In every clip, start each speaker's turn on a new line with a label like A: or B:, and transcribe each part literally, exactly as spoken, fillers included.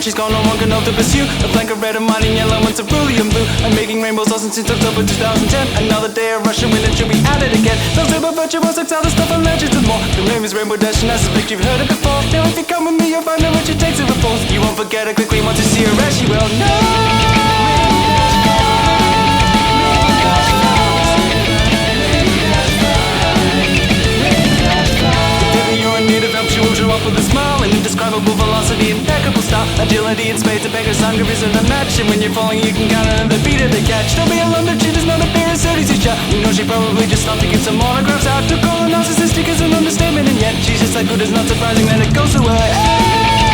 A: she's gone, no one can hope to pursue. A blank of red and mine in yellow and cerulean blue. I'm making rainbows all since October two thousand ten. Another day of rushing wind and she'll be at it again. Those super virtual sex, other stuff and legends and more. The name is Rainbow Dash and I suspect you've heard it before. Now if you come with me, you'll find out what she takes it for. You won't forget her quickly once you see her as she will know. With a smile, an indescribable velocity, impeccable style, agility in spades, a beggar's hunger isn't a match. And when you're falling, you can count on the beat of the catch. Don't be alarmed if she does not appear as soon as you shot. You know she probably just stopped to give some autographs out. To call her narcissistic is an understatement, and yet she's just like good. It's not surprising that it goes to her. Hey!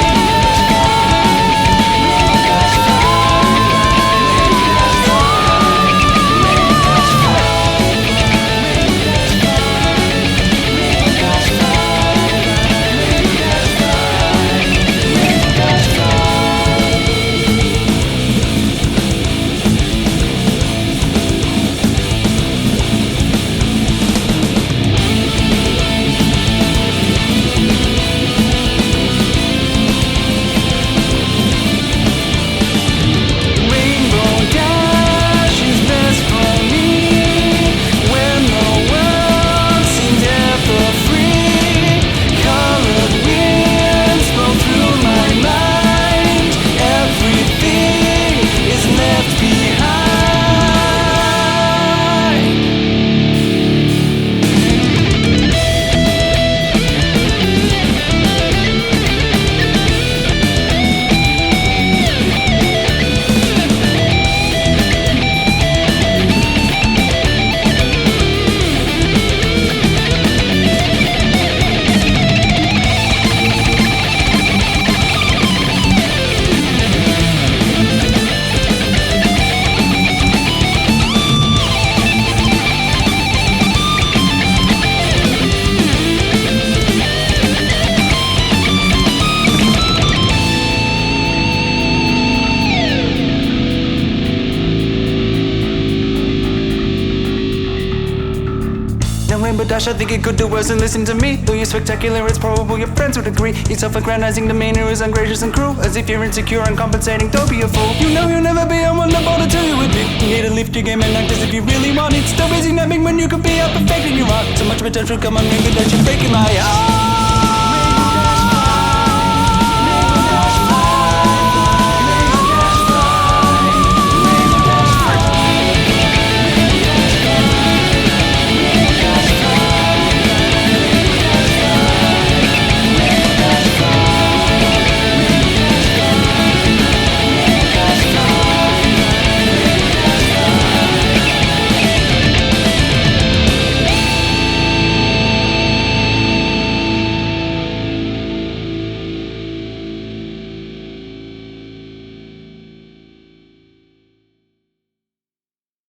A: Rainbow Dash, I think it could do worse than listen to me. Though you're spectacular, it's probable your friends would agree. Your self-aggrandizing demeanor is ungracious and cruel, as if you're insecure and compensating. Don't be a fool. You know you'll never be on one to bother till you with me. You need to lift your game and act as if you really want it. Still busy napping when you could be out perfecting your art. So much potential, come on, Rainbow Dash, you're breaking my heart.